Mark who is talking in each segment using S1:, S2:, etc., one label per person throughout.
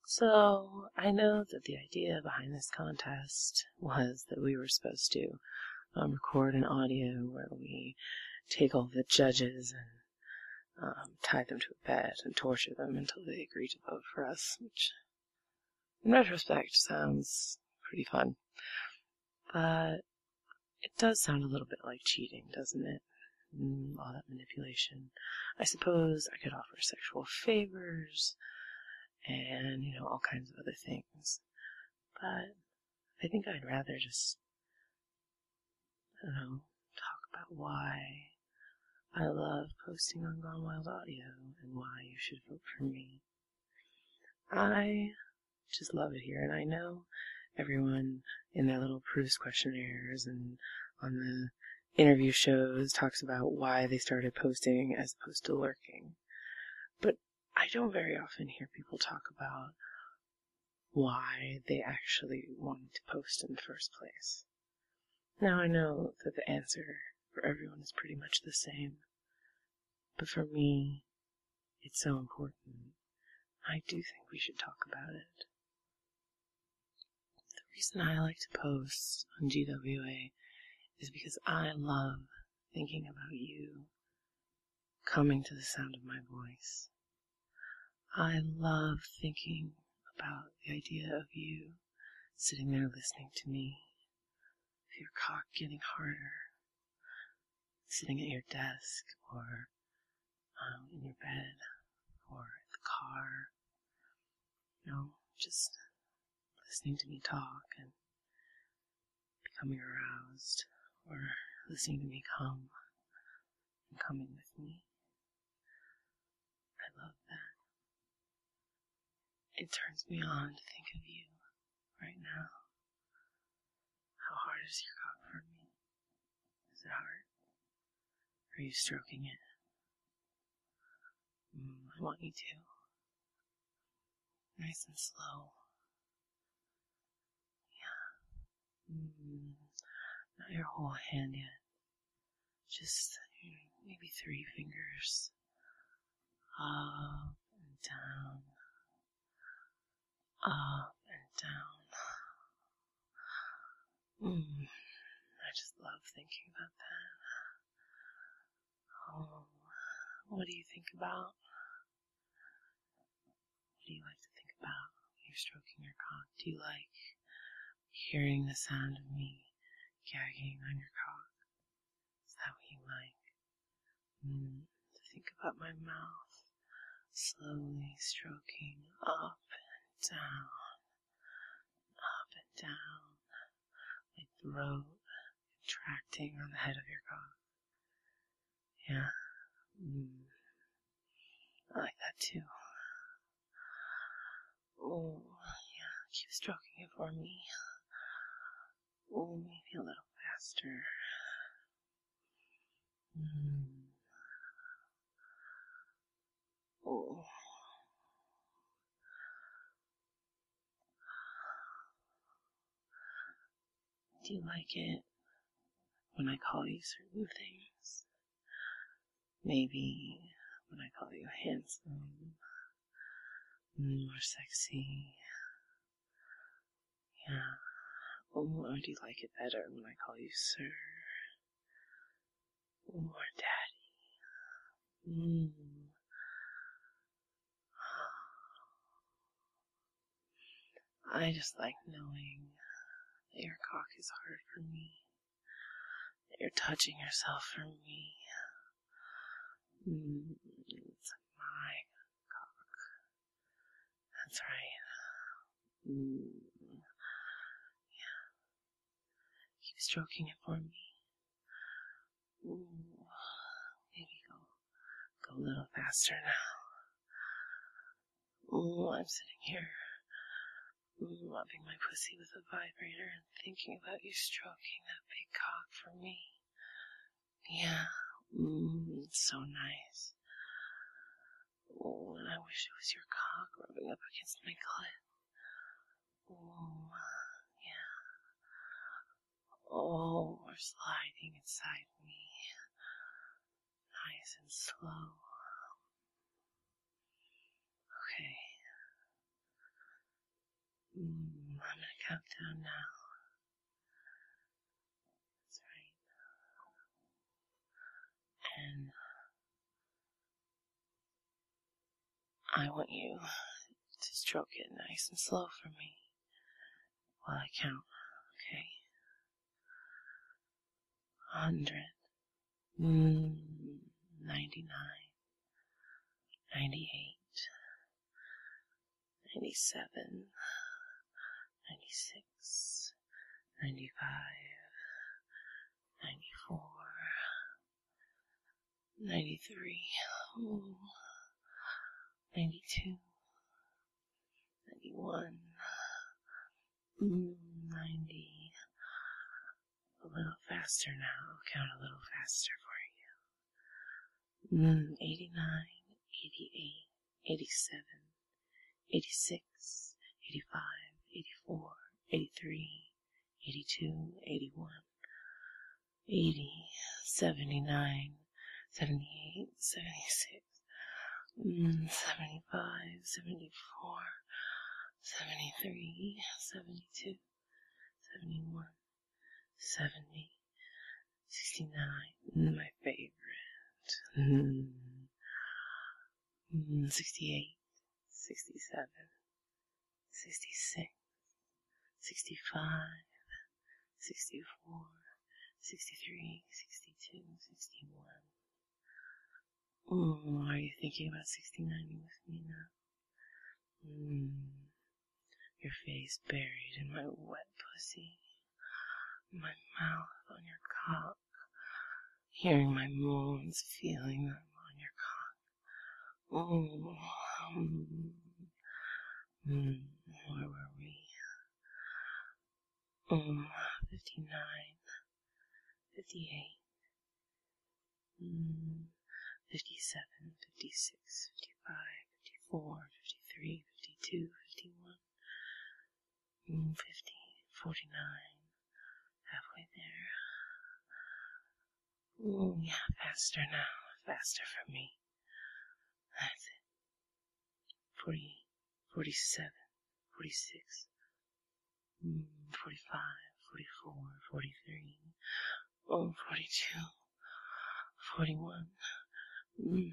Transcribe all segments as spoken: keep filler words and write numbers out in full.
S1: So, I know that the idea behind this contest was that we were supposed to um, record an audio where we take all the judges and um, tie them to a bed and torture them until they agree to vote for us, which, in retrospect, sounds pretty fun. But it does sound a little bit like cheating, doesn't it? Mm, all that manipulation. I suppose I could offer sexual favors and, you know, all kinds of other things. But I think I'd rather just, I don't know, talk about why I love posting on Gone Wild Audio and why you should vote for me. I just love it here, and I know everyone in their little Proust questionnaires and on the interview shows talks about why they started posting as opposed to lurking. But I don't very often hear people talk about why they actually wanted to post in the first place. Now I know that the answer for everyone is pretty much the same, but for me, it's so important. I do think we should talk about it. The reason I like to post on G W A is because I love thinking about you coming to the sound of my voice. I love thinking about the idea of you sitting there listening to me, with your cock getting harder, sitting at your desk or um, in your bed or in the car, you know, just listening to me talk and becoming aroused, or listening to me come and coming with me. I love that. It turns me on to think of you right now. How hard is your cock for me? Is it hard? Are you stroking it? Mm, I want you to. Nice and slow. Yeah. Mm, not your whole hand yet. Just maybe three fingers. Up and down. Up and down. Mm, I just love thinking about that. Oh, what do you think about? What do you like to think about when you're stroking your cock? Do you like hearing the sound of me gagging on your cock? Is that what you like? Mm, to think about my mouth slowly stroking up and down, up and down, my throat contracting on the head of your cock. Yeah. Mm, I like that too. Oh, yeah, keep stroking it for me. Oh, maybe a little faster. Mm. Oh. Do you like it when I call you certain things? Maybe when I call you handsome, or sexy. Yeah. Or do you like it better when I call you sir? Or daddy? Mm. I just like knowing that your cock is hard for me. That you're touching yourself for me. Mm, it's my cock. That's right. Mm. Yeah. Keep stroking it for me. Ooh. Maybe go, go a little faster now. Ooh, I'm sitting here, ooh, rubbing my pussy with a vibrator and thinking about you stroking that big cock for me. Yeah. Mmm, it's so nice. Oh, and I wish it was your cock rubbing up against my clit. Oh, yeah. Oh, we're sliding inside me. Nice and slow. Okay. Mm, I'm gonna count down now. That's right. And I want you to stroke it nice and slow for me while I count, okay? Hundred, mm, ninety-nine, ninety-eight, ninety-seven, ninety-six, ninety-five, ninety-four, ninety-three, ooh, ninety-two, ninety-one, mm, ninety. A little faster now. I'll count a little faster for you. Mm, eighty-nine, eighty-eight, eighty-seven, eighty-six, eighty-five, eighty-four, eighty-three, eighty-two, eighty-one, eighty, seventy-nine, seventy-eight, seventy-six, mm, seventy-five, seventy-four, seventy-three, seventy-two, seventy-one, seventy, sixty-nine, my favorite. Mm. Mm, sixty-eight, sixty-seven, sixty-six, sixty-five, sixty-four, sixty-three, sixty-two, sixty-one. Mm, are you thinking about sixty-nine with me now? Mm, your face buried in my wet pussy, my mouth on your cock, hearing my moans, feeling them on your cock. Oh, mm, mm, where were we? Um, fifty-nine, fifty-eight, mm, fifty-seven, fifty-six, fifty-five, fifty-four, fifty-three, fifty-two, fifty-one, mm, fifty, forty-nine, halfway there. Oh, yeah, faster now, faster for me. That's it. forty, forty-seven, forty-six, mm, forty-five, forty-four, forty-three, oh, forty-two, forty-one, mm,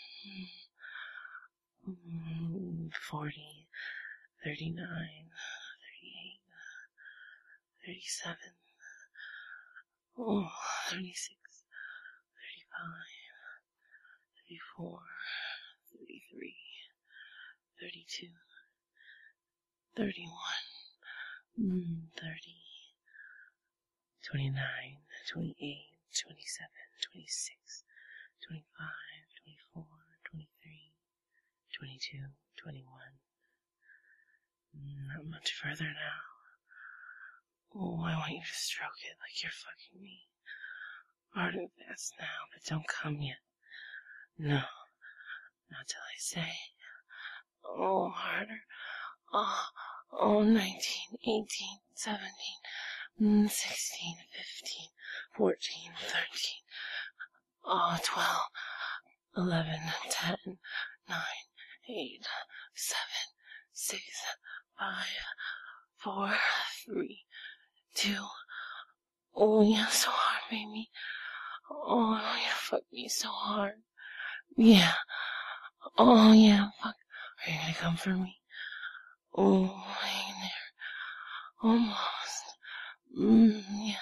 S1: mm, forty, thirty-nine, thirty-eight, thirty-seven, oh, thirty-six, thirty-five, thirty-four, thirty-three, thirty-two, thirty-one, mm, thirty, twenty-nine, twenty-eight, twenty-seven, twenty-six, twenty-five, twenty-four, twenty-three, twenty-two, twenty-one. Not much further now. Oh, I want you to stroke it like you're fucking me. Hard and fast now, but don't come yet. No, not till I say. Oh, harder. Oh, oh, nineteen, eighteen, seventeen, sixteen, fifteen, fourteen, thirteen, oh, twelve, eleven, ten, nine, eight, seven, six, five, four, three, two. Oh, yeah, so hard, baby. Oh, I want you to fuck me so hard. Yeah. Oh, yeah, fuck. Are you gonna come for me? Oh, hang there. Almost. Mm, yeah.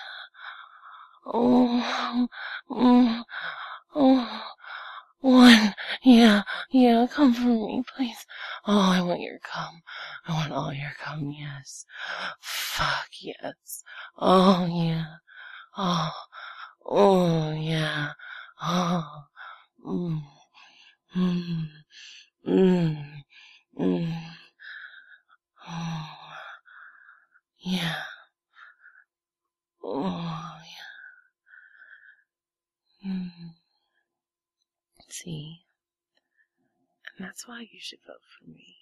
S1: Oh, mm, oh, one. Yeah, yeah, come for me, please. Oh, I want your cum. I want all your cum, yes. Fuck, yes. Oh, yeah. Oh, oh, yeah. Oh, mm, mm, mm, mm. Oh, yeah. Oh, yeah. Mm. See? And that's why you should vote for me.